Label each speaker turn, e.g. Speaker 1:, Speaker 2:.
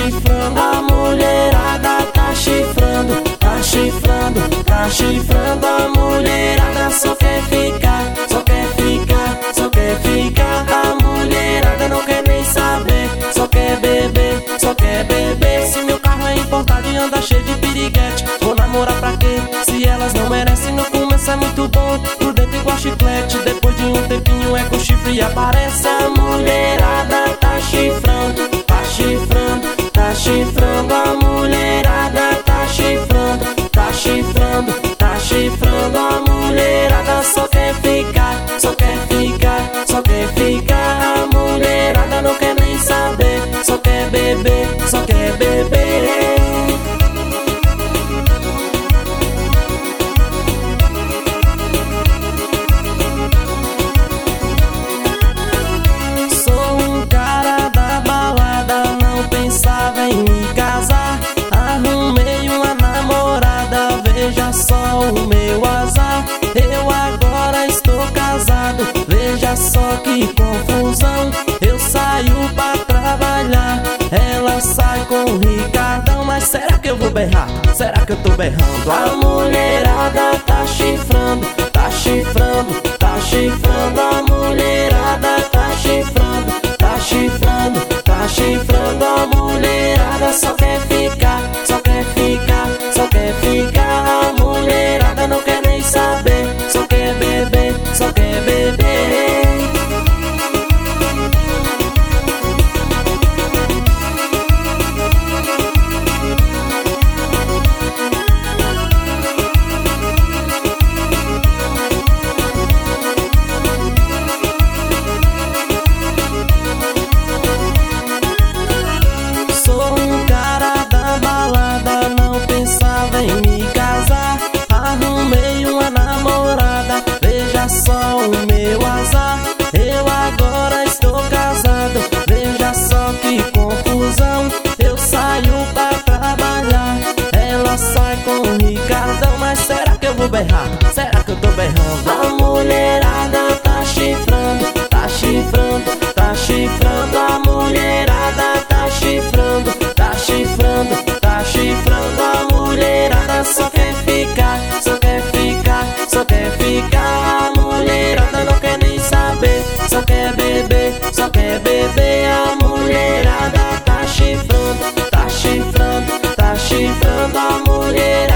Speaker 1: chifrando, a mulherada tá chifrando, tá chifrando, tá chifrando. A mulherada só quer ficar, só quer ficar, só quer ficar. A mulherada não quer nem saber, só quer beber, só quer beber. Se meu carro é importado e anda cheio de piriguete, vou namorar pra quê? Se elas não merecem, no começo é muito bom, por dentro igual chiclete. Depois de um tempinho é com chifre e aparece. A mulherada tá chifrando, tá chifrando, tá chifrando. A mulherada tá chifrando, tá chifrando, tá chifrando. A mulherada só quer ficar, só quer ficar, só quer ficar. A mulherada não quer nem saber, só quer beber, só quer beber. Sou um cara da balada, não pensava em me casar. Arrumei uma namorada, veja só o meu azar. Eu agora estou casado, veja só que confusão. Eu saio pra trabalhar, ela sai com o Ricardão. Mas será que eu vou berrar? Será que eu tô berrando? A mulherada tá chifrando, tá chifrando, tá chifrando. A mulherada tá chifrando, tá chifrando, tá chifrando. A mulherada só quer ficar, só quer ficar, só quer ficar. A mulherada não quer nem saber, só quer beber, só quer beber. Sou um cara da balada, não pensava em me casar. Arrumei uma namorada, veja só o meu azar. Eu agora estou casado, veja só que confusão. Eu saio pra trabalhar, ela sai com o Ricardão. Mas será que eu vou berrar? Será que eu tô berrando? A mulherada tá chifrando, tá chifrando, tá chifrando. A mulherada tá chifrando, tá chifrando, tá chifrando. A mulherada só quer ficar, só quer ficar, só quer ficar. A mulherada não quer nem saber, só quer beber, só quer beber. A mulherada tá chifrando, tá chifrando, tá chifrando. A mulherada